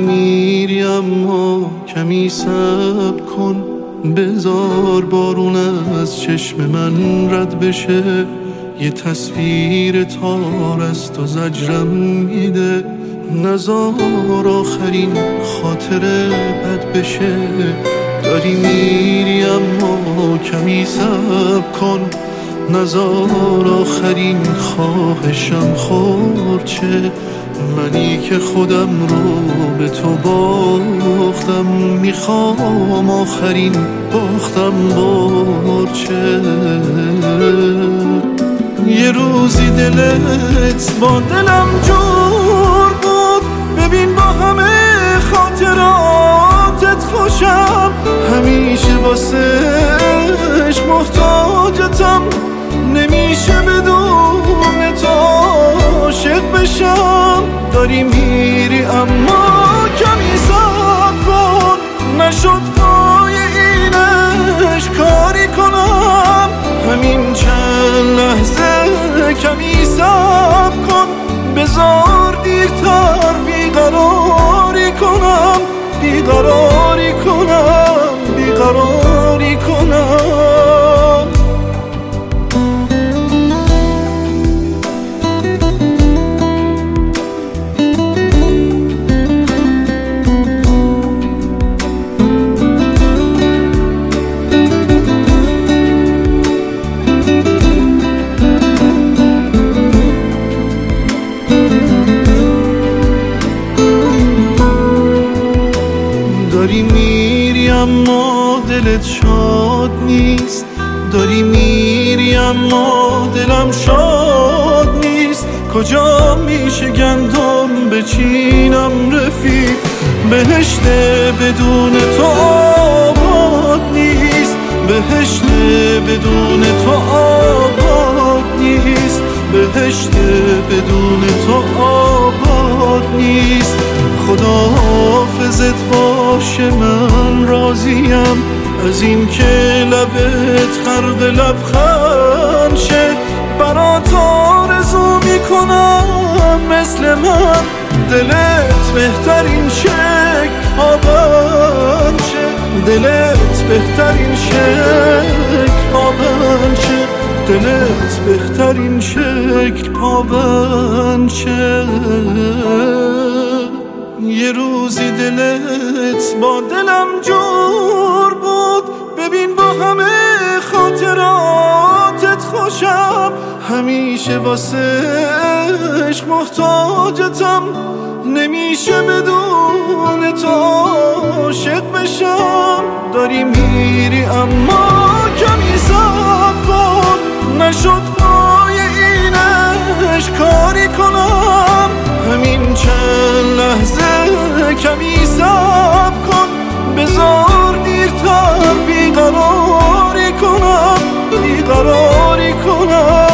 میری اما کمی صبر کن، بذار بارون از چشم من رد بشه. یه تصویر تار است و زجرم میده، نزار آخرین خاطره بد بشه. داری میری اما کمی صبر کن، نزار آخرین خواهشم خورچه. منی که خودم رو به تو باختم، میخوام آخرین باختم برچه. یه روزی دلت با دلم جور بود، ببین با همه خاطراتت خوشم. همیشه واسه عشق محتاجتم، نمیشه بدون تو عاشق بشم. داری میری اما کمی صبر کن، نشد پای این عشق کاری کنم. همین چند لحظه کمی صبر کن، بذار دیرتر بیقراری کنم، بیقراری کنم، بیقراری کنم. داری میری اما دلت شاد نیست، داری میری اما دلم شاد نیست. کجا میشه گندم بچینم رفیق، بهشت بدون تو آباد نیست. بهشت بدون تو آباد نیست، بهشت بدون تو آباد نیست. خدا حافظت باشه، من راضیم از این که لبت خرق لبخند شه. برات آرزو میکنم مثل من، دلت بهترین شکل پابند شه. دلت بهترین شکل پابند شه، دلت بهترین شکل پابند شه. یه روزی دلت با دلم جور بود، ببین با همه خاطراتت خوشم. همیشه واسه عشق محتاجتم، نمیشه بدون تو عاشق بشم. داری میری اما کمی صبر کن، نشد پای این عشق کاری کنم. همین چند لحظه کمی صبر کن، بذار دیرتر بیقراری کنم، بیقراری کنم.